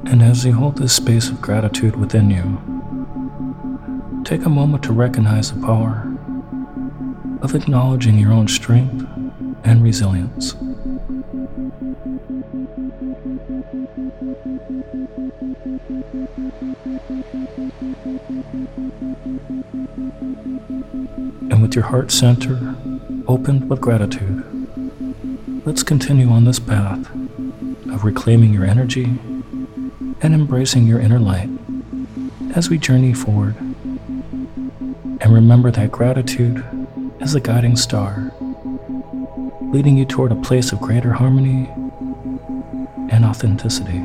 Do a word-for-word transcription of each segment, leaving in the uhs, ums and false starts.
And as you hold this space of gratitude within you, take a moment to recognize the power of acknowledging your own strength and resilience. And with your heart center opened with gratitude, let's continue on this path of reclaiming your energy and embracing your inner light as we journey forward. And remember that gratitude is a guiding star, leading you toward a place of greater harmony and authenticity.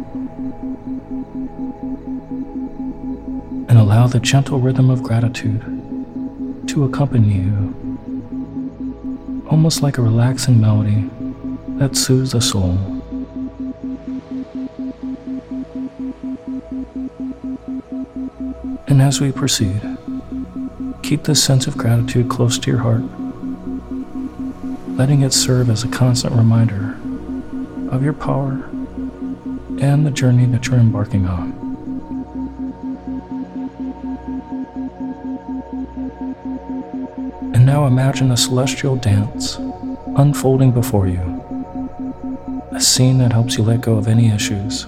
And allow the gentle rhythm of gratitude to accompany you, almost like a relaxing melody that soothes the soul. And as we proceed, keep this sense of gratitude close to your heart, letting it serve as a constant reminder of your power and the journey that you're embarking on. And now imagine a celestial dance unfolding before you, a scene that helps you let go of any issues.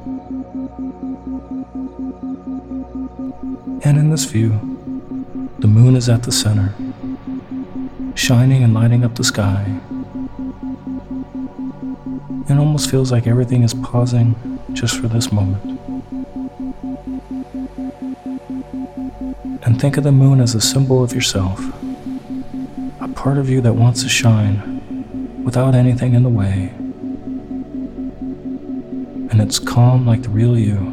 And in this view, the moon is at the center, shining and lighting up the sky. It almost feels like everything is pausing just for this moment. And think of the moon as a symbol of yourself, a part of you that wants to shine without anything in the way. And it's calm like the real you.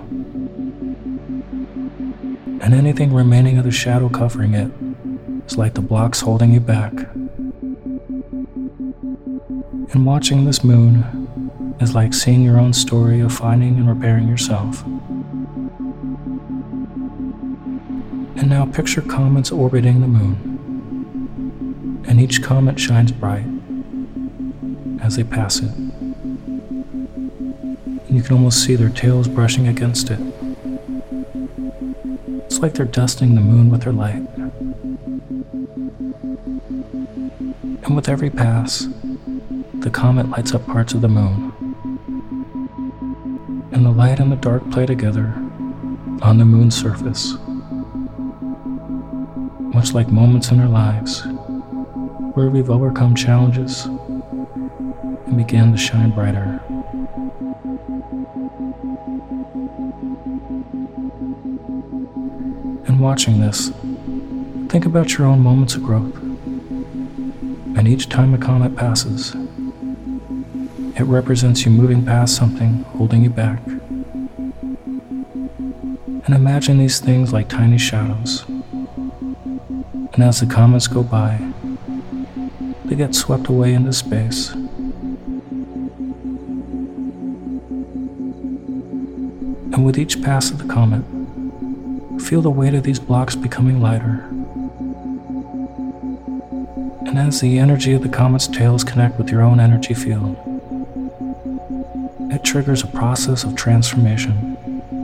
And anything remaining of the shadow covering it is like the blocks holding you back. And watching this moon is like seeing your own story of finding and repairing yourself. And now picture comets orbiting the moon, and each comet shines bright as they pass it. And you can almost see their tails brushing against it. It's like they're dusting the moon with their light. And with every pass, the comet lights up parts of the moon. And the light and the dark play together on the moon's surface, much like moments in our lives where we've overcome challenges and began to shine brighter. And watching this, think about your own moments of growth. And each time a comet passes, it represents you moving past something holding you back. And imagine these things like tiny shadows. And as the comets go by, they get swept away into space. And with each pass of the comet, feel the weight of these blocks becoming lighter. And as the energy of the comet's tails connect with your own energy field, it triggers a process of transformation.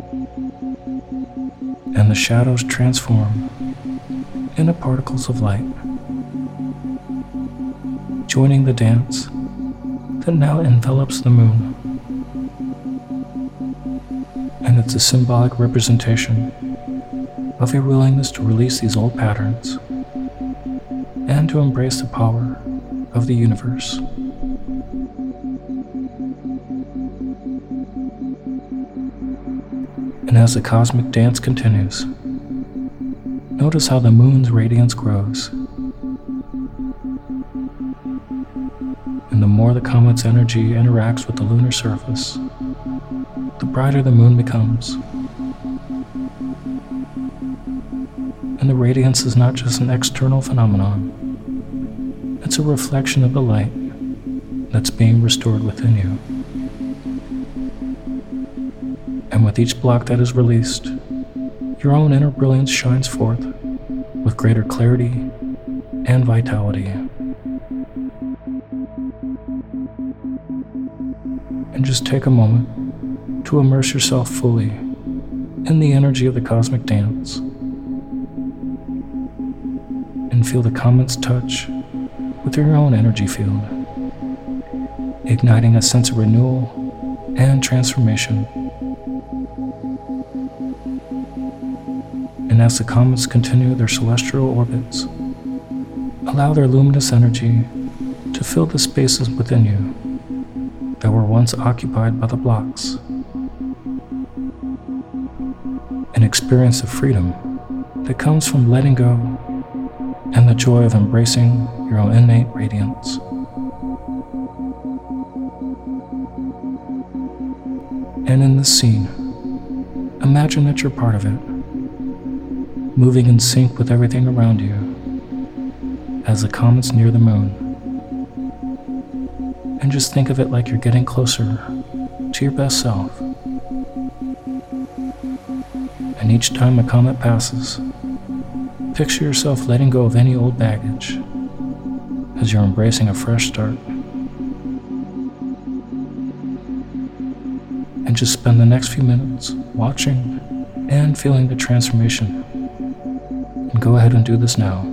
And the shadows transform into particles of light, joining the dance that now envelops the moon. And it's a symbolic representation of your willingness to release these old patterns and to embrace the power of the universe. And as the cosmic dance continues, notice how the moon's radiance grows. And the more the comet's energy interacts with the lunar surface, the brighter the moon becomes. And the radiance is not just an external phenomenon. It's a reflection of the light that's being restored within you. And with each block that is released, your own inner brilliance shines forth with greater clarity and vitality. And just take a moment to immerse yourself fully in the energy of the cosmic dance and feel the comet's touch with your own energy field, igniting a sense of renewal and transformation. And as the comets continue their celestial orbits, allow their luminous energy to fill the spaces within you that were once occupied by the blocks. An experience of freedom that comes from letting go and the joy of embracing your own innate radiance. And in this scene, imagine that you're part of it, moving in sync with everything around you as the comets near the moon. And just think of it like you're getting closer to your best self. And each time a comet passes, picture yourself letting go of any old baggage as you're embracing a fresh start. And just spend the next few minutes watching and feeling the transformation. And go ahead and do this now.